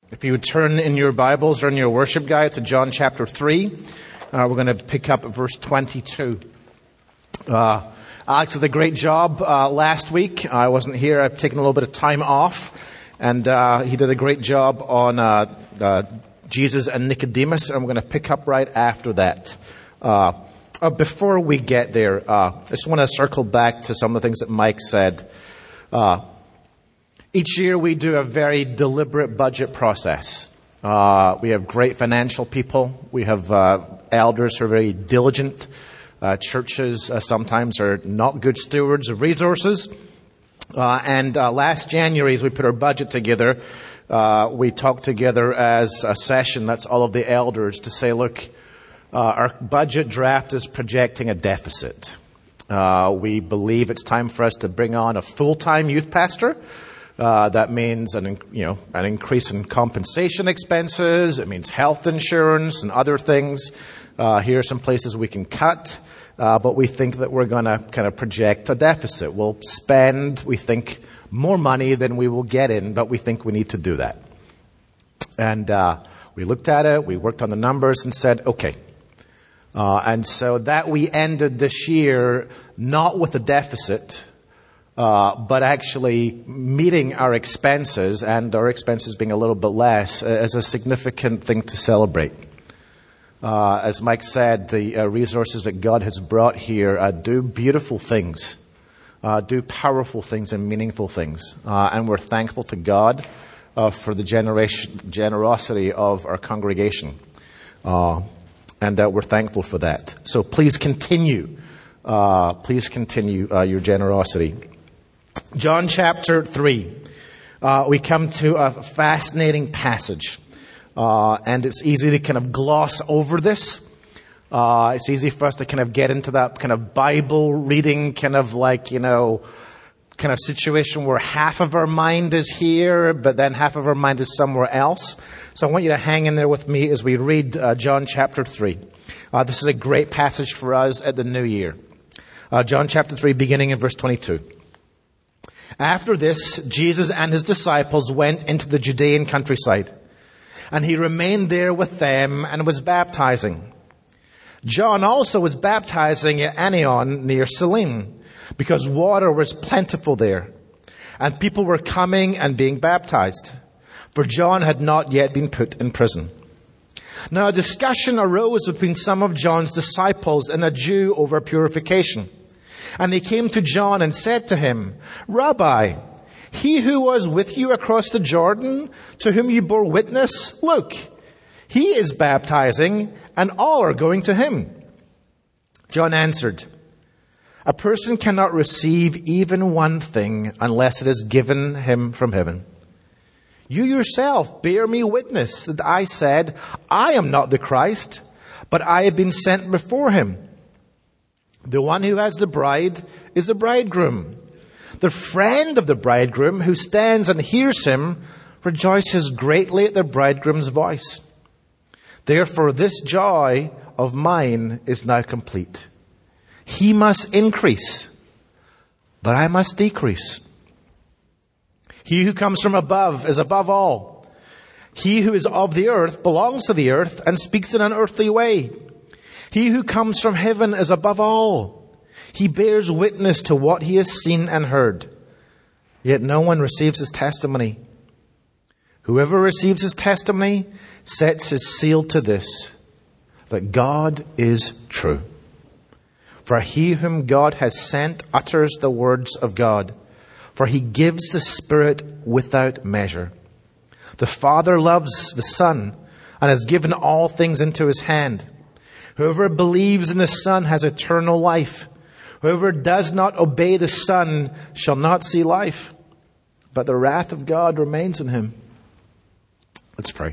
If you would turn in your Bibles or in your worship guide to John chapter 3, we're going to pick up at verse 22. Alex did a great job last week. I wasn't here. I've taken a little bit of time off. And he did a great job on Jesus and Nicodemus. And we're going to pick up right after that. Before we get there, I just want to circle back to some of the things that Mike said. Each year we do a very deliberate budget process. We have great financial people. We have elders who are very diligent. Churches sometimes are not good stewards of resources. And last January, as we put our budget together, we talked together as a session, that's all of the elders, to say, look, our budget draft is projecting a deficit. We believe it's time for us to bring on a full-time youth pastor. That means an increase in compensation expenses. It means health insurance and other things. Here are some places we can cut. But we think that we're going to kind of project a deficit. We'll spend, we think, more money than we will get in, but we think we need to do that. And we looked at it, we worked on the numbers and said, okay. And so that we ended this year not with a deficit, but actually meeting our expenses, and our expenses being a little bit less, as a significant thing to celebrate. As Mike said, the resources that God has brought here do beautiful things, do powerful things and meaningful things. And we're thankful to God for the generosity of our congregation. And we're thankful for that. So please continue. Your generosity. John chapter 3. We come to a fascinating passage. And it's easy to kind of gloss over this. It's easy for us to kind of get into that kind of Bible reading kind of situation where half of our mind is here, but then half of our mind is somewhere else. So I want you to hang in there with me as we read John chapter 3. This is a great passage for us at the new year. John chapter 3, beginning in verse 22. After this, Jesus and his disciples went into the Judean countryside. And he remained there with them and was baptizing. John also was baptizing at Aenon near Salim, because water was plentiful there. And people were coming and being baptized, for John had not yet been put in prison. Now a discussion arose between some of John's disciples and a Jew over purification. And they came to John and said to him, Rabbi, he who was with you across the Jordan, to whom you bore witness, look, he is baptizing, and all are going to him. John answered, a person cannot receive even one thing unless it is given him from heaven. You yourself bear me witness that I said, I am not the Christ, but I have been sent before him. The one who has the bride is the bridegroom. The friend of the bridegroom who stands and hears him rejoices greatly at the bridegroom's voice. Therefore, this joy of mine is now complete. He must increase, but I must decrease. He who comes from above is above all. He who is of the earth belongs to the earth and speaks in an earthly way. He who comes from heaven is above all. He bears witness to what he has seen and heard. Yet no one receives his testimony. Whoever receives his testimony sets his seal to this, that God is true. For he whom God has sent utters the words of God, for he gives the Spirit without measure. The Father loves the Son and has given all things into his hand. Whoever believes in the Son has eternal life. Whoever does not obey the Son shall not see life, but the wrath of God remains in him. Let's pray.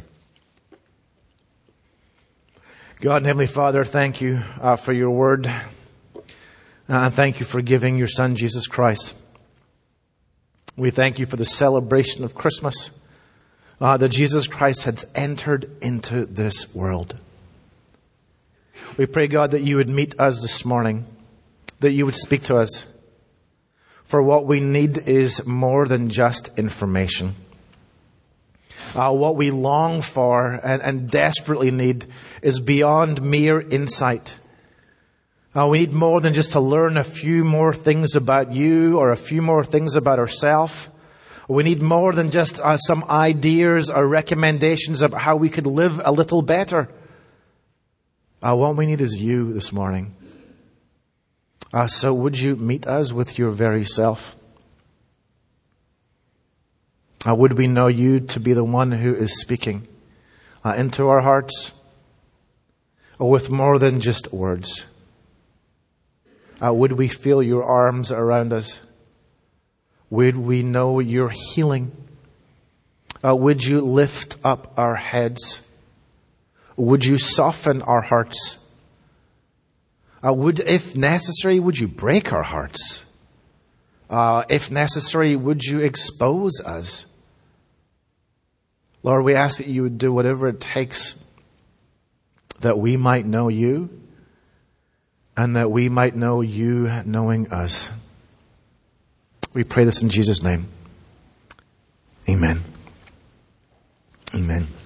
God and Heavenly Father, thank you for your word. And thank you for giving your Son, Jesus Christ. We thank you for the celebration of Christmas, that Jesus Christ has entered into this world. We pray, God, that you would meet us this morning, that you would speak to us. For what we need is more than just information. What we long for and desperately need is beyond mere insight. We need more than just to learn a few more things about you or a few more things about ourselves. We need more than just some ideas or recommendations about how we could live a little better. What we need is you this morning. So would you meet us with your very self? Would we know you to be the one who is speaking into our hearts with more than just words? Would we feel your arms around us? Would we know your healing? Would you lift up our heads? Would you soften our hearts? If necessary, would you break our hearts? If necessary, would you expose us? Lord, we ask that you would do whatever it takes that we might know you and that we might know you knowing us. We pray this in Jesus' name. Amen. Amen.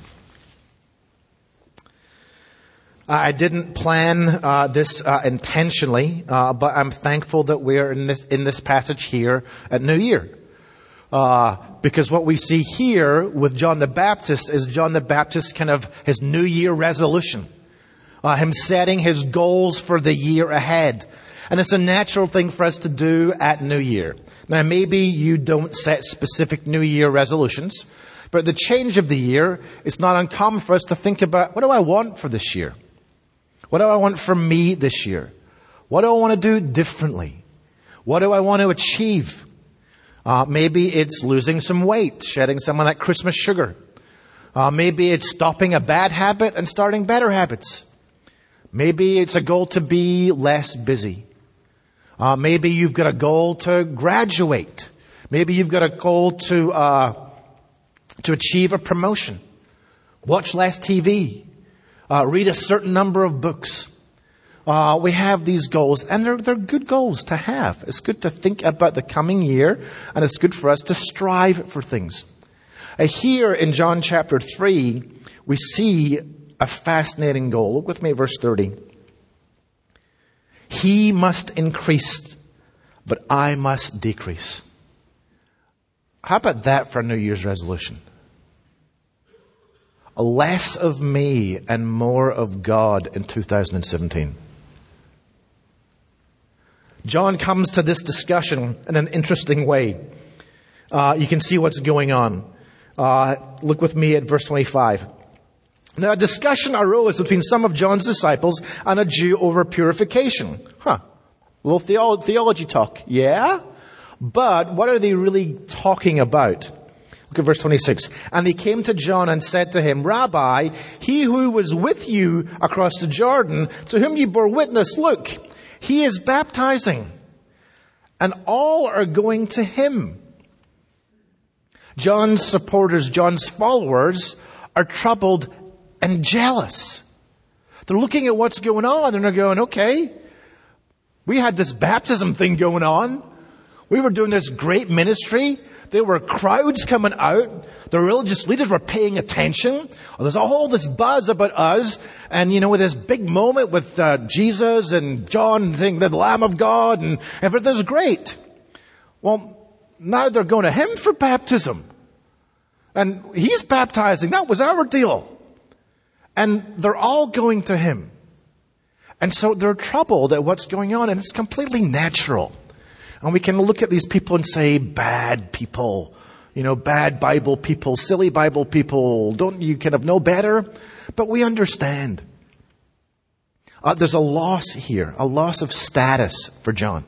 I didn't plan this intentionally, but I'm thankful that we're in this passage here at New Year. Because what we see here with John the Baptist is John the Baptist kind of his New Year resolution. Him setting his goals for the year ahead. And it's a natural thing for us to do at New Year. Now, maybe you don't set specific New Year resolutions, but at the change of the year, it's not uncommon for us to think about, what do I want for this year? What do I want for me this year? What do I want to do differently? What do I want to achieve? Maybe it's losing some weight, shedding some of that Christmas sugar. Maybe it's stopping a bad habit and starting better habits. Maybe it's a goal to be less busy. Maybe you've got a goal to graduate. Maybe you've got a goal to achieve a promotion. Watch less TV. Read a certain number of books. We have these goals, and they're good goals to have. It's good to think about the coming year, and it's good for us to strive for things. Here in John chapter 3, we see a fascinating goal. Look with me at verse 30. He must increase, but I must decrease. How about that for a New Year's resolution? Less of me and more of God in 2017. John comes to this discussion in an interesting way. You can see what's going on. Look with me at verse 25. Now, a discussion arose between some of John's disciples and a Jew over purification. A little theology talk. Yeah? But what are they really talking about? Look at verse 26. And they came to John and said to him, Rabbi, he who was with you across the Jordan, to whom you bore witness, look, he is baptizing, and all are going to him. John's supporters, John's followers, are troubled and jealous. They're looking at what's going on and they're going, okay, we had this baptism thing going on. We were doing this great ministry. There were crowds coming out. The religious leaders were paying attention. There's all this buzz about us. And, with this big moment with Jesus and John saying the Lamb of God and everything's great. Well, now they're going to him for baptism. And he's baptizing. That was our deal. And they're all going to him. And so they're troubled at what's going on. And it's completely natural. And we can look at these people and say, bad people, bad Bible people, silly Bible people. Don't you kind of know better? But we understand. There's a loss here, a loss of status for John.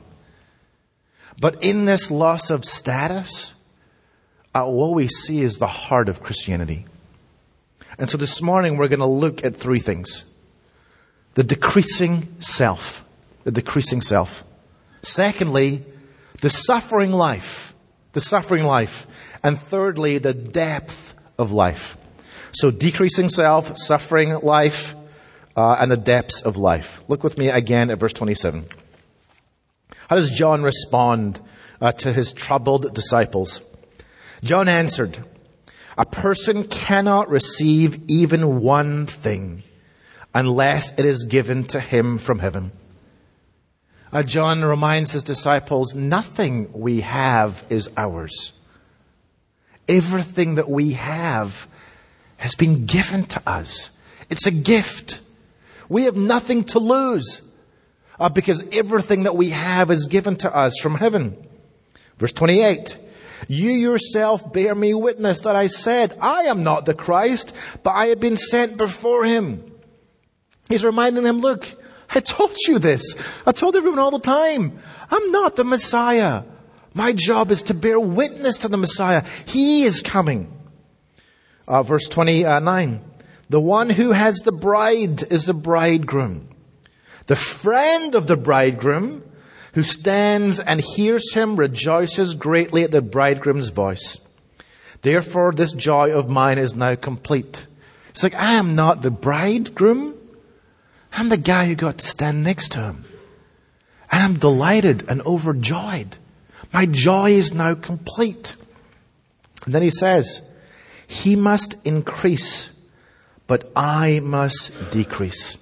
But in this loss of status, what we see is the heart of Christianity. And so this morning we're going to look at three things. The decreasing self. The decreasing self. Secondly, the suffering life. The suffering life. And thirdly, the depth of life. So decreasing self, suffering life, and the depths of life. Look with me again at verse 27. How does John respond to his troubled disciples? John answered, A person cannot receive even one thing unless it is given to him from heaven. John reminds his disciples, nothing we have is ours. Everything that we have has been given to us. It's a gift. We have nothing to lose because everything that we have is given to us from heaven. Verse 28, you yourself bear me witness that I said, I am not the Christ, but I have been sent before him. He's reminding them, look, I told you this. I told everyone all the time. I'm not the Messiah. My job is to bear witness to the Messiah. He is coming. Verse 29. The one who has the bride is the bridegroom. The friend of the bridegroom who stands and hears him rejoices greatly at the bridegroom's voice. Therefore, this joy of mine is now complete. It's like, I am not the bridegroom. I'm the guy who got to stand next to him. And I'm delighted and overjoyed. My joy is now complete. And then he says, he must increase, but I must decrease.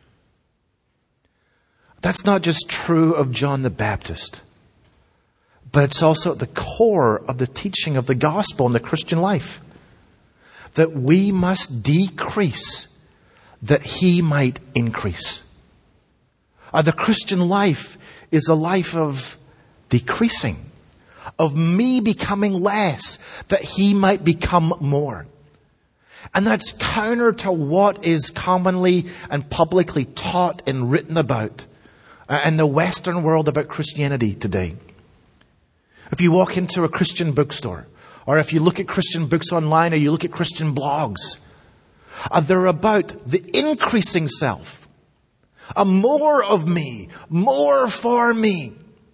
That's not just true of John the Baptist, but it's also at the core of the teaching of the gospel in the Christian life. That we must decrease, that he might increase. The Christian life is a life of decreasing, of me becoming less, that he might become more. And that's counter to what is commonly and publicly taught and written about in the Western world about Christianity today. If you walk into a Christian bookstore, or if you look at Christian books online, or you look at Christian blogs, they're about the increasing self. More of me, more for me.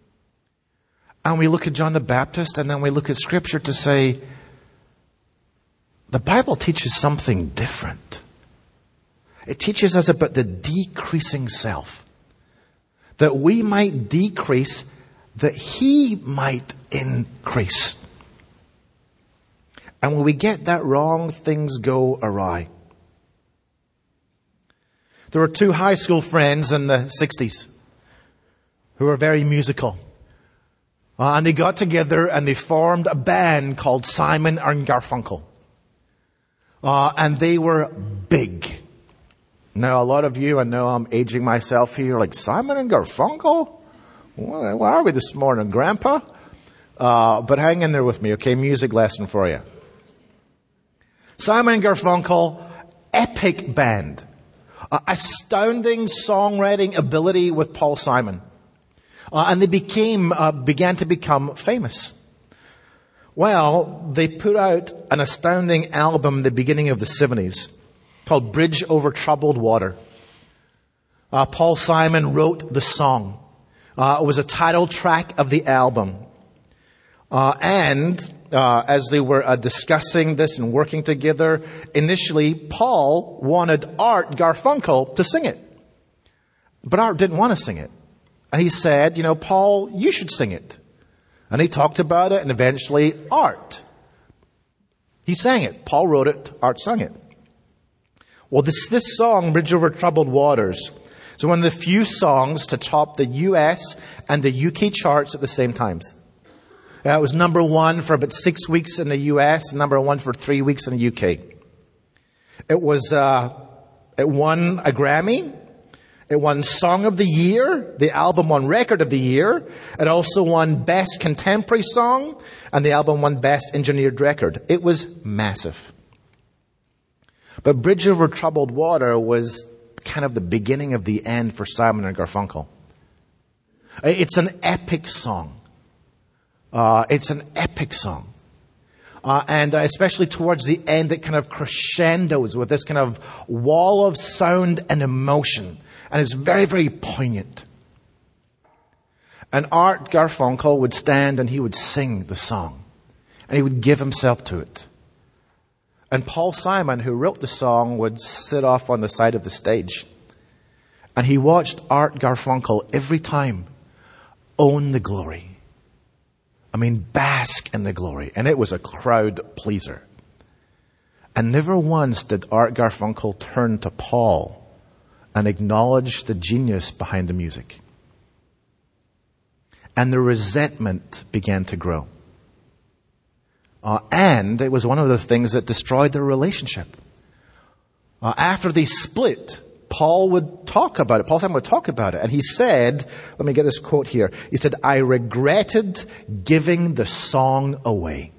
And we look at John the Baptist, and then we look at Scripture to say, the Bible teaches something different. It teaches us about the decreasing self. That we might decrease, that he might increase. And when we get that wrong, things go awry. There were two high school friends in the 60s who were very musical. And they got together and they formed a band called Simon and Garfunkel. And they were big. Now, a lot of you, I know I'm aging myself here, like, Simon and Garfunkel? Where are we this morning, Grandpa? But hang in there with me, okay? Music lesson for you. Simon and Garfunkel, epic band. Astounding songwriting ability with Paul Simon. And they began to become famous. Well, they put out an astounding album in the beginning of the 70s called Bridge Over Troubled Water. Paul Simon wrote the song. It was a title track of the album. And as they were discussing this and working together, initially Paul wanted Art Garfunkel to sing it. But Art didn't want to sing it. And he said, Paul, you should sing it. And he talked about it, and eventually Art. He sang it. Paul wrote it. Art sung it. Well, this song, Bridge Over Troubled Waters, is one of the few songs to top the US and the UK charts at the same times. It was number one for about 6 weeks in the US, and number one for 3 weeks in the UK. It won a Grammy. It won Song of the Year. The album won Record of the Year. It also won Best Contemporary Song, and the album won Best Engineered Record. It was massive. But Bridge Over Troubled Water was kind of the beginning of the end for Simon and Garfunkel. It's an epic song. And especially towards the end, it kind of crescendos with this kind of wall of sound and emotion. And it's very, very poignant. And Art Garfunkel would stand and he would sing the song. And he would give himself to it. And Paul Simon, who wrote the song, would sit off on the side of the stage. And he watched Art Garfunkel every time own the glory. I mean, bask in the glory. And it was a crowd pleaser. And never once did Art Garfunkel turn to Paul and acknowledge the genius behind the music. And the resentment began to grow. And it was one of the things that destroyed their relationship. After they split, Paul would talk about it. Paul Simon would talk about it. And he said, let me get this quote here. He said, "I regretted giving the song away."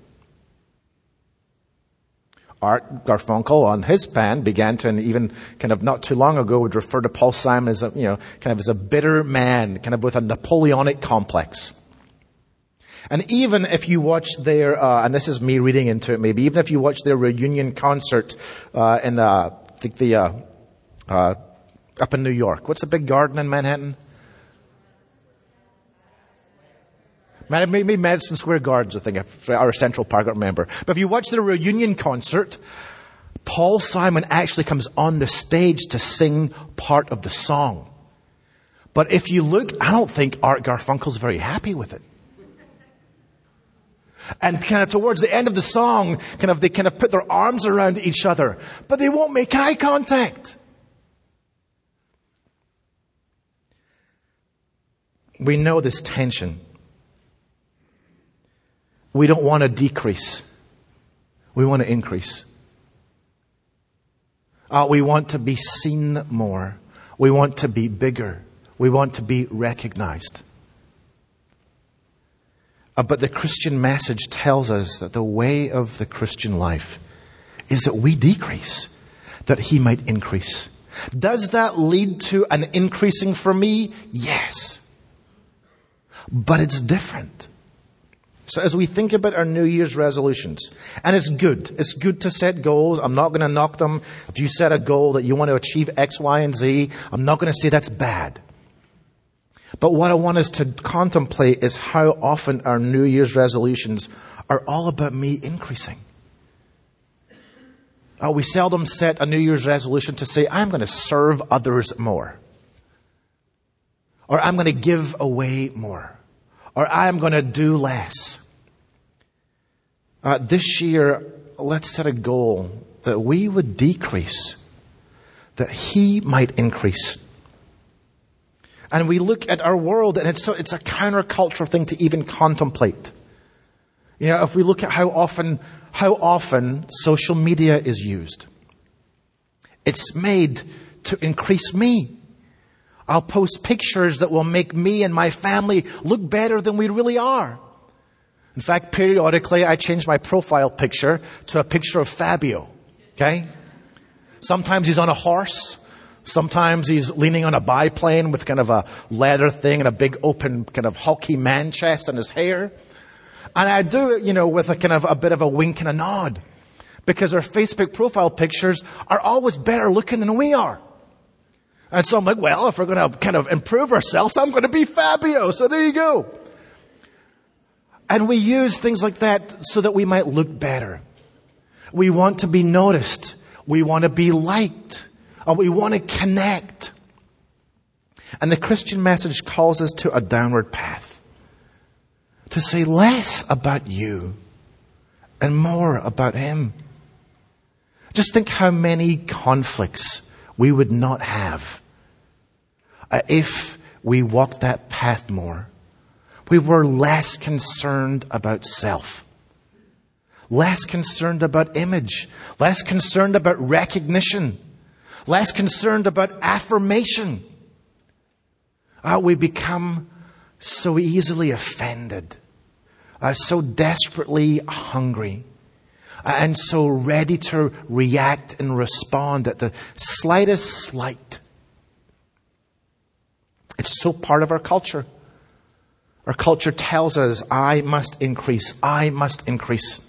Art Garfunkel on his band began to, and even kind of not too long ago, would refer to Paul Simon as as a bitter man, kind of with a Napoleonic complex. And even if you watch their, and this is me reading into it maybe, even if you watch their reunion concert up in New York. What's the big garden in Manhattan? Maybe Madison Square Gardens, I think, or Central Park, I don't remember. But if you watch the reunion concert, Paul Simon actually comes on the stage to sing part of the song. But if you look, I don't think Art Garfunkel's very happy with it. And kind of towards the end of the song, they put their arms around each other, but they won't make eye contact. We know this tension. We don't want to decrease. We want to increase. We want to be seen more. We want to be bigger. We want to be recognized. But the Christian message tells us that the way of the Christian life is that we decrease, that He might increase. Does that lead to an increasing for me? Yes. But it's different. So as we think about our New Year's resolutions, and it's good to set goals. I'm not going to knock them. If you set a goal that you want to achieve X, Y, and Z, I'm not going to say that's bad. But what I want us to contemplate is how often our New Year's resolutions are all about me increasing. We seldom set a New Year's resolution to say, I'm going to serve others more. Or I'm going to give away more. Or I'm going to do less. This year, let's set a goal that we would decrease, that He might increase. And we look at our world, and it's a countercultural thing to even contemplate. If we look at how often social media is used, it's made to increase me. I'll post pictures that will make me and my family look better than we really are. In fact, periodically, I change my profile picture to a picture of Fabio. Okay? Sometimes he's on a horse. Sometimes he's leaning on a biplane with kind of a leather thing and a big open kind of hulky man chest on his hair. And I do it, with a kind of a bit of a wink and a nod. Because our Facebook profile pictures are always better looking than we are. And so I'm like, well, if we're going to kind of improve ourselves, I'm going to be Fabio. So there you go. And we use things like that so that we might look better. We want to be noticed. We want to be liked. Or we want to connect. And the Christian message calls us to a downward path. To say less about you and more about Him. Just think how many conflicts we would not have if we walked that path more. We were less concerned about self. Less concerned about image. Less concerned about recognition. Less concerned about affirmation. We become so easily offended. So desperately hungry. And so ready to react and respond at the slightest slight. It's so part of our culture. Our culture tells us, I must increase. I must increase.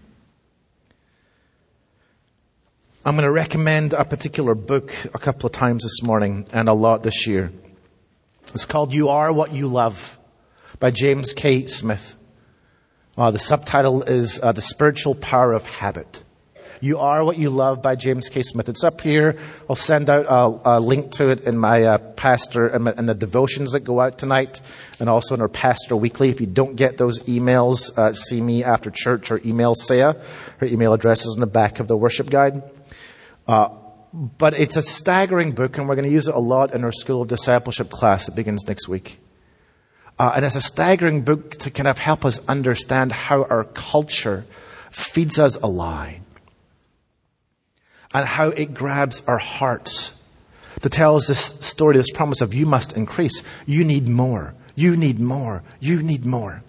I'm going to recommend a particular book a couple of times this morning and a lot this year. It's called You Are What You Love by James K. Smith. The subtitle is The Spiritual Power of Habit. You Are What You Love by James K. Smith. It's up here. I'll send out a link to it in my pastor and the devotions that go out tonight, and also in our Pastor Weekly. If you don't get those emails, see me after church or email Saya. Her email address is in the back of the worship guide. But it's a staggering book, and we're going to use it a lot in our School of Discipleship class that begins next week. And it's a staggering book to kind of help us understand how our culture feeds us a lie. And how it grabs our hearts to tell us this story, this promise of you must increase. You need more. You need more. You need more.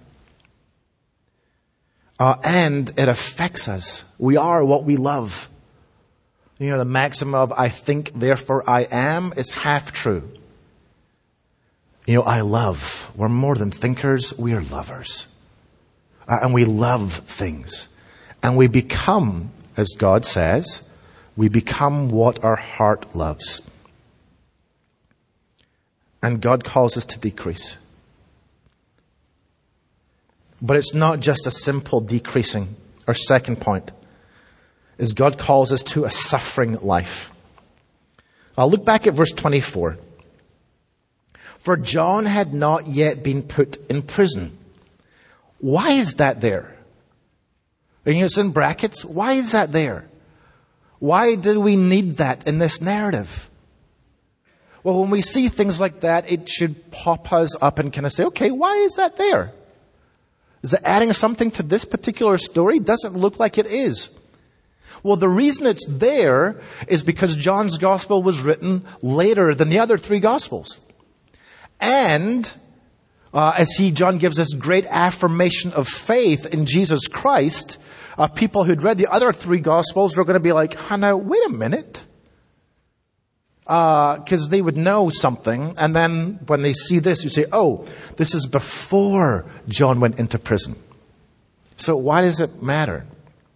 And it affects us. We are what we love. You know, the maxim of I think, therefore I am is half true. You know, I love. We're more than thinkers. We are lovers. And we love things. And we become, as God says, we become what our heart loves. And God calls us to decrease. But it's not just a simple decreasing. Our second point is God calls us to a suffering life. I'll look back at verse 24. For John had not yet been put in prison. Why is that there? And it's in brackets. Why is that there? Why do we need that in this narrative? Well, when we see things like that, it should pop us up and kind of say, okay, why is that there? Is it adding something to this particular story? Doesn't look like it is. Well, the reason it's there is because John's gospel was written later than the other three gospels. And John gives us great affirmation of faith in Jesus Christ, people who'd read the other three gospels were going to be like, now, wait a minute. Because they would know something. And then when they see this, you say, oh, this is before John went into prison. So why does it matter?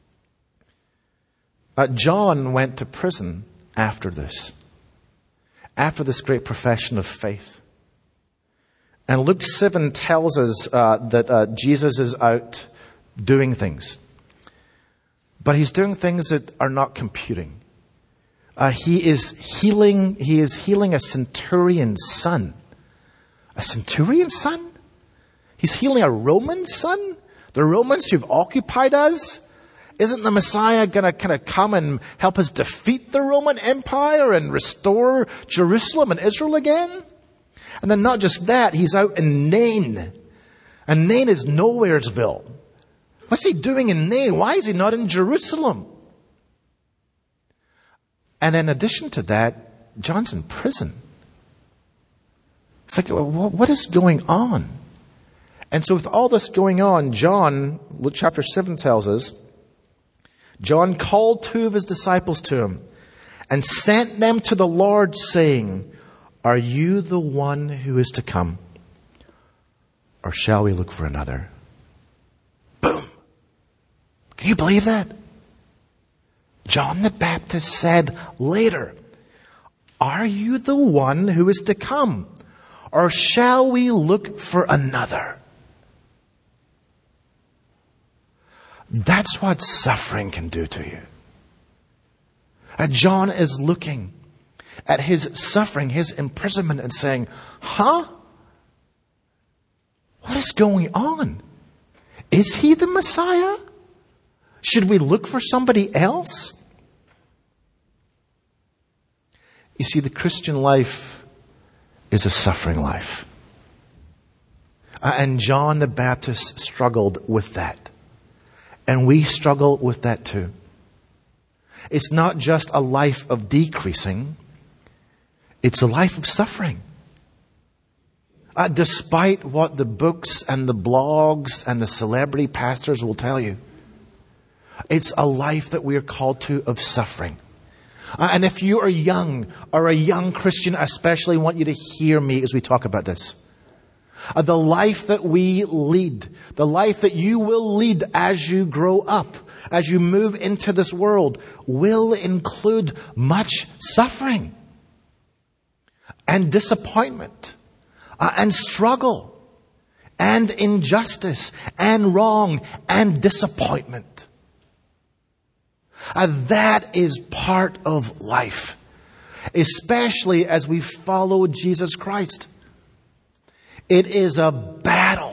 John went to prison after this great profession of faith. And Luke 7 tells us that Jesus is out doing things. But he's doing things that are not computing. He is healing a centurion's son. A centurion's son? He's healing a Roman son? The Romans who've occupied us? Isn't the Messiah going to kind of come and help us defeat the Roman Empire and restore Jerusalem and Israel again? And then not just that, he's out in Nain. And Nain is Nowheresville. What's he doing in Nain? Why is he not in Jerusalem? And in addition to that, John's in prison. It's like, what is going on? And so with all this going on, John, Luke chapter 7 tells us, John called two of his disciples to him and sent them to the Lord, saying, are you the one who is to come? Or shall we look for another? Boom. Can you believe that? John the Baptist said later, are you the one who is to come? Or shall we look for another? That's what suffering can do to you. John is looking at his suffering, his imprisonment, and saying, what is going on? Is he the Messiah? Should we look for somebody else? You see, the Christian life is a suffering life. And John the Baptist struggled with that. And we struggle with that too. It's not just a life of decreasing. It's a life of suffering. Despite what the books and the blogs and the celebrity pastors will tell you. It's a life that we are called to of suffering. And if you are young, or a young Christian especially, I want you to hear me as we talk about this. The life that we lead, the life that you will lead as you grow up, as you move into this world, will include much suffering and disappointment and struggle and injustice and wrong and disappointment. That is part of life, especially as we follow Jesus Christ. It is a battle.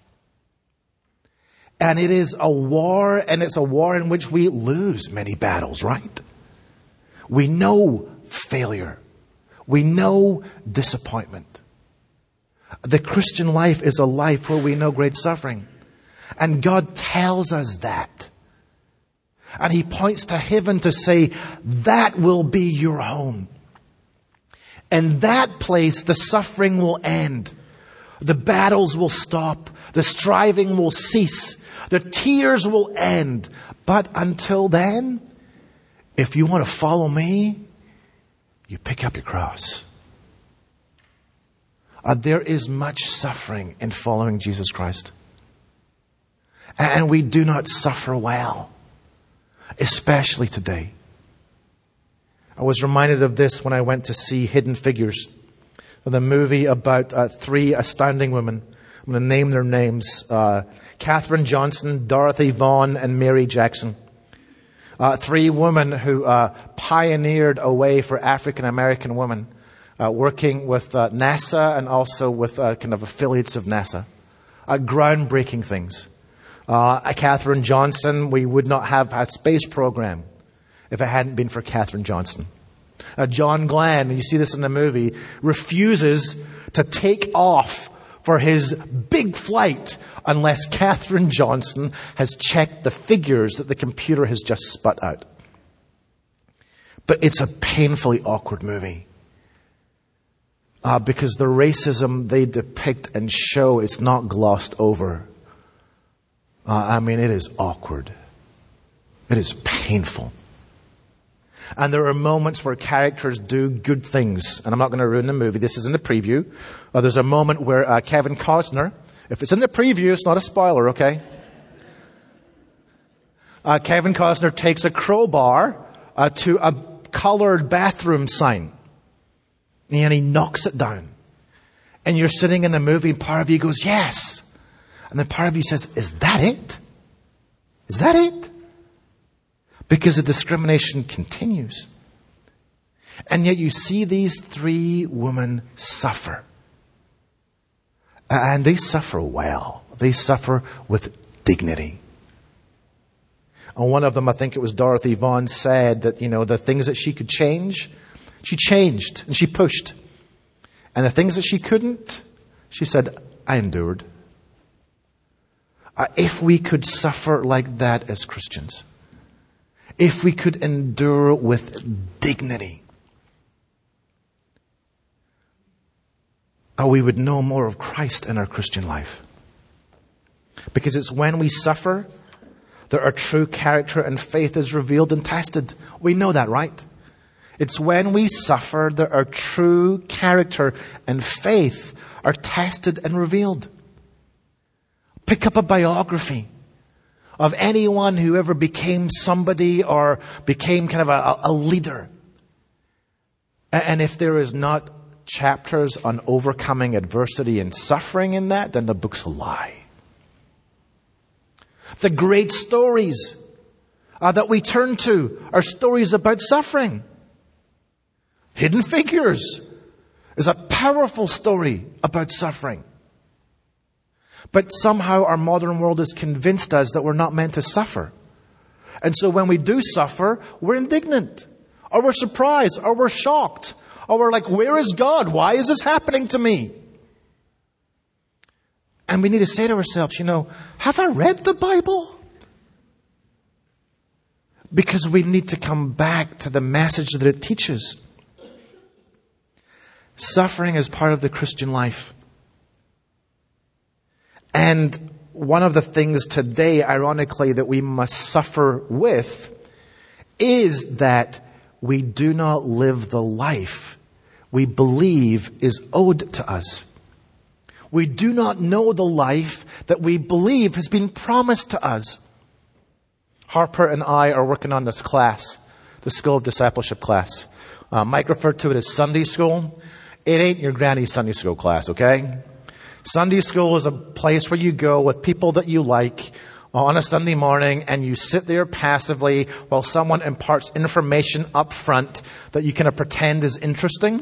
And it is a war, and it's a war in which we lose many battles, right? We know failure. We know disappointment. The Christian life is a life where we know great suffering. And God tells us that. And He points to heaven to say, that will be your home. In that place, the suffering will end. The battles will stop. The striving will cease. The tears will end. But until then, if you want to follow me, you pick up your cross. There is much suffering in following Jesus Christ. And we do not suffer well, especially today. I was reminded of this when I went to see Hidden Figures, the movie about three astounding women. I'm going to name their names. Katherine Johnson, Dorothy Vaughan, and Mary Jackson. Three women who pioneered a way for African American women working with NASA and also with kind of affiliates of NASA. Groundbreaking things. Katherine Johnson, we would not have a space program if it hadn't been for Katherine Johnson. John Glenn, and you see this in the movie, refuses to take off for his big flight unless Katherine Johnson has checked the figures that the computer has just spat out. But it's a painfully awkward movie. Because the racism they depict and show is not glossed over. It is awkward. It is painful. And there are moments where characters do good things. And I'm not going to ruin the movie. This is in the preview. There's a moment where Kevin Costner, if it's in the preview, it's not a spoiler, okay? Kevin Costner takes a crowbar to a colored bathroom sign. And he knocks it down. And you're sitting in the movie and part of you goes, yes. And then part of you says, is that it? Is that it? Because the discrimination continues. And yet you see these three women suffer. And they suffer well. They suffer with dignity. And one of them, I think it was Dorothy Vaughan, said that, the things that she could change, she changed and she pushed. And the things that she couldn't, she said, I endured. If we could suffer like that as Christians, if we could endure with dignity, we would know more of Christ in our Christian life. Because it's when we suffer that our true character and faith is revealed and tested. We know that, right? It's when we suffer that our true character and faith are tested and revealed. Pick up a biography of anyone who ever became somebody or became kind of a leader. And if there is not chapters on overcoming adversity and suffering in that, then the book's a lie. The great stories that we turn to are stories about suffering. Hidden Figures is a powerful story about suffering. But somehow our modern world has convinced us that we're not meant to suffer. And so when we do suffer, we're indignant, or we're surprised, or we're shocked, or we're like, where is God? Why is this happening to me? And we need to say to ourselves, have I read the Bible? Because we need to come back to the message that it teaches. Suffering is part of the Christian life. And one of the things today, ironically, that we must suffer with is that we do not live the life we believe is owed to us. We do not know the life that we believe has been promised to us. Harper and I are working on this class, the School of Discipleship class. Mike referred to it as Sunday school. It ain't your granny's Sunday school class, okay? Sunday school is a place where you go with people that you like on a Sunday morning and you sit there passively while someone imparts information up front that you kind of pretend is interesting,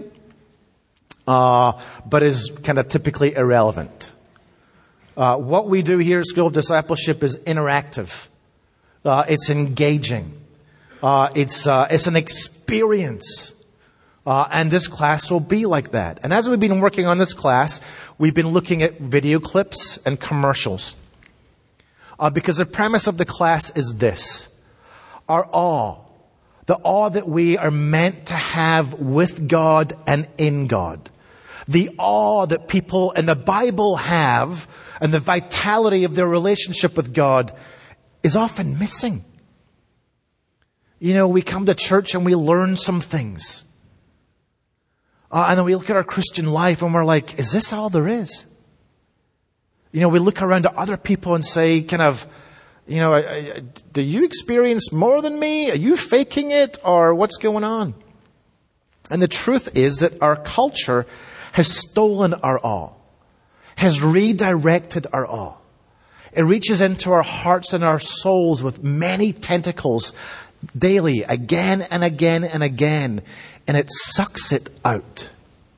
but is kind of typically irrelevant. What we do here at School of Discipleship is interactive. It's engaging. It's an experience. And this class will be like that. And as we've been working on this class, we've been looking at video clips and commercials. Because the premise of the class is this: our awe, the awe that we are meant to have with God and in God, the awe that people in the Bible have, and the vitality of their relationship with God is often missing. You know, we come to church and we learn some things. And then we look at our Christian life and we're like, is this all there is? You know, we look around at other people and say, kind of, you know, do you experience more than me? Are you faking it? Or what's going on? And the truth is that our culture has stolen our awe, has redirected our awe. It reaches into our hearts and our souls with many tentacles daily, again and again and again, and it sucks it out.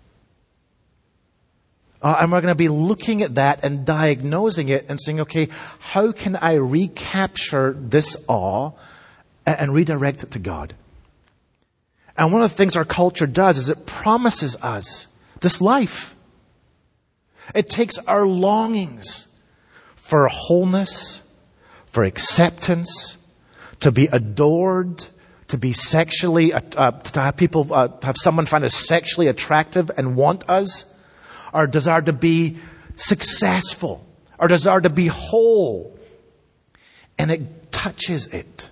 And we're going to be looking at that and diagnosing it and saying, okay, how can I recapture this awe and redirect it to God? And one of the things our culture does is it promises us this life. It takes our longings for wholeness, for acceptance, to be adored, to be sexually, to have people, have someone find us sexually attractive and want us, our desire to be successful, our desire to be whole. And it touches it.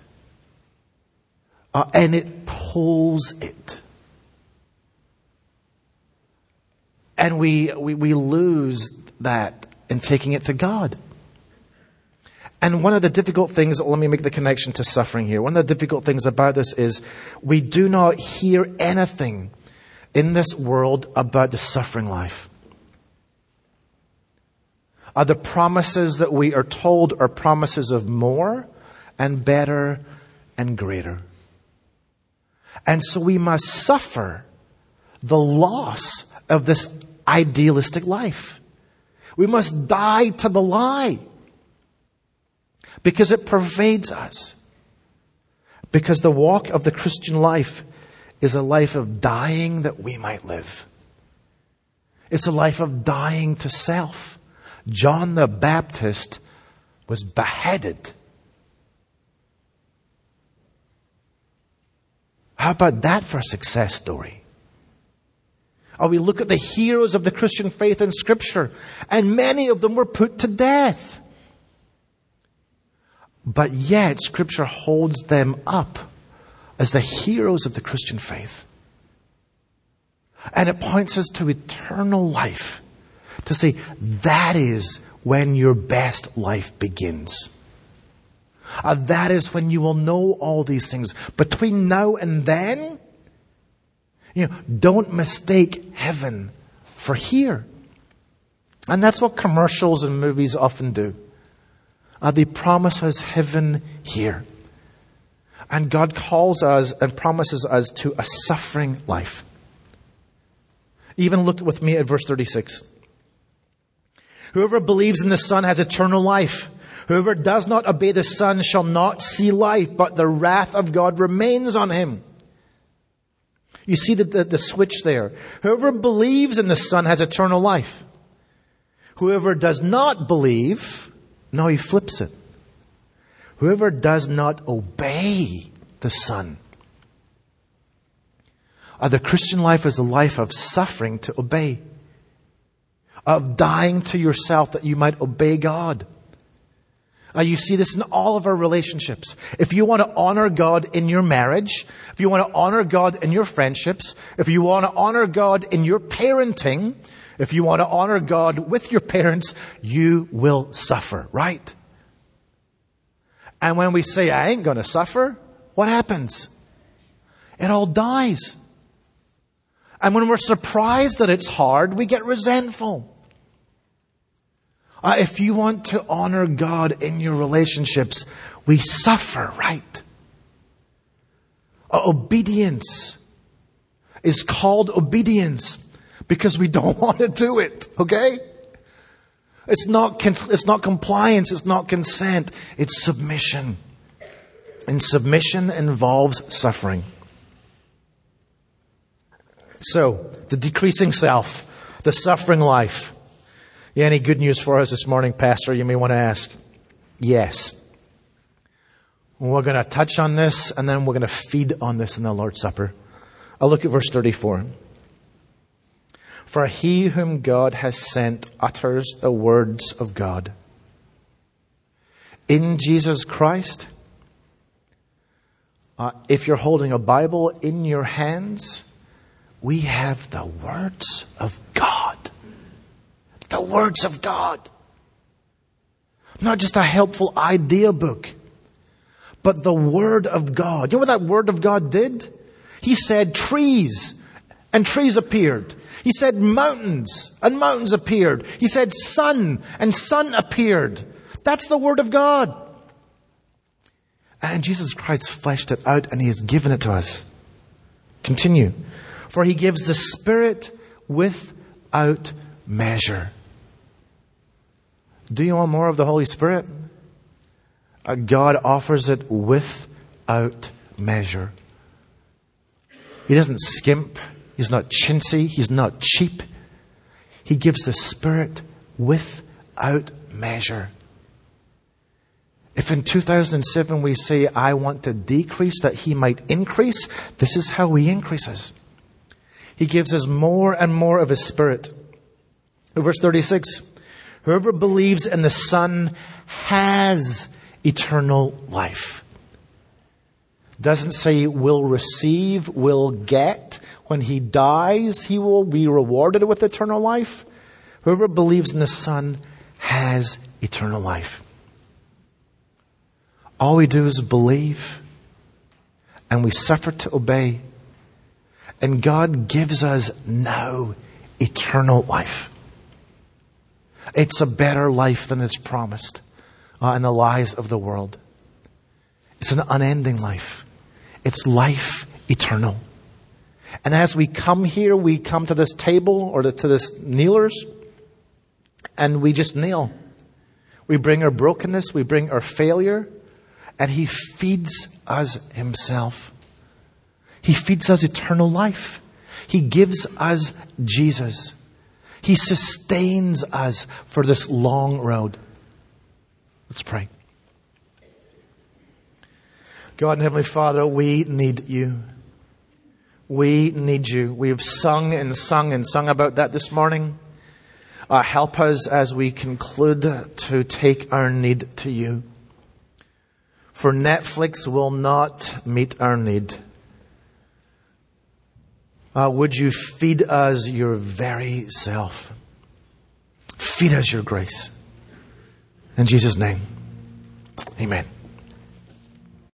And it pulls it. And we lose that in taking it to God. And one of the difficult things, let me make the connection to suffering here. One of the difficult things about this is we do not hear anything in this world about the suffering life. The promises that we are told are promises of more and better and greater. And so we must suffer the loss of this idealistic life. We must die to the lie because it pervades us. Because the walk of the Christian life is a life of dying that we might live. It's a life of dying to self. John the Baptist was beheaded. How about that for a success story? Or we look at the heroes of the Christian faith in Scripture, and many of them were put to death. But yet, Scripture holds them up as the heroes of the Christian faith. And it points us to eternal life. To say, that is when your best life begins. That is when you will know all these things. Between now and then, don't mistake heaven for here. And that's what commercials and movies often do. They promise us heaven here. And God calls us and promises us to a suffering life. Even look with me at verse 36. Whoever believes in the Son has eternal life. Whoever does not obey the Son shall not see life, but the wrath of God remains on him. You see the switch there. Whoever believes in the Son has eternal life. Whoever does not believe, no, he flips it. Whoever does not obey the Son. The Christian life is a life of suffering to obey. Of dying to yourself that you might obey God. You see this in all of our relationships. If you want to honor God in your marriage, if you want to honor God in your friendships, if you want to honor God in your parenting, if you want to honor God with your parents, you will suffer, right? And when we say, I ain't going to suffer, what happens? It all dies. And when we're surprised that it's hard, we get resentful. If you want to honor God in your relationships, we suffer, right? Obedience is called obedience because we don't want to do it, okay? It's not compliance, it's not consent, it's submission. And submission involves suffering. So, the decreasing self, the suffering life. Yeah, any good news for us this morning, Pastor, you may want to ask? Yes. We're going to touch on this, and then we're going to feed on this in the Lord's Supper. I'll look at verse 34. For he whom God has sent utters the words of God. In Jesus Christ, if you're holding a Bible in your hands, we have the words of God. The words of God. Not just a helpful idea book, but the Word of God. You know what that Word of God did? He said trees, and trees appeared. He said mountains, and mountains appeared. He said sun, and sun appeared. That's the Word of God. And Jesus Christ fleshed it out, and He has given it to us. Continue. For He gives the Spirit without measure. Do you want more of the Holy Spirit? God offers it without measure. He doesn't skimp. He's not chintzy. He's not cheap. He gives the Spirit without measure. If in 2007 we say, I want to decrease that He might increase, this is how He increases. He gives us more and more of His Spirit. Verse 36, whoever believes in the Son has eternal life. Doesn't say will receive, will get. When He dies, He will be rewarded with eternal life. Whoever believes in the Son has eternal life. All we do is believe, and we suffer to obey. And God gives us now eternal life. It's a better life than is promised in the lies of the world. It's an unending life. It's life eternal. And as we come here, we come to this table or to this kneelers, and we just kneel. We bring our brokenness, we bring our failure, and He feeds us Himself. He feeds us eternal life. He gives us Jesus. He sustains us for this long road. Let's pray. God and Heavenly Father, we need You. We need You. We have sung and sung and sung about that this morning. Help us as we conclude to take our need to You. For Netflix will not meet our need. Would You feed us Your very self? Feed us Your grace. In Jesus' name, amen.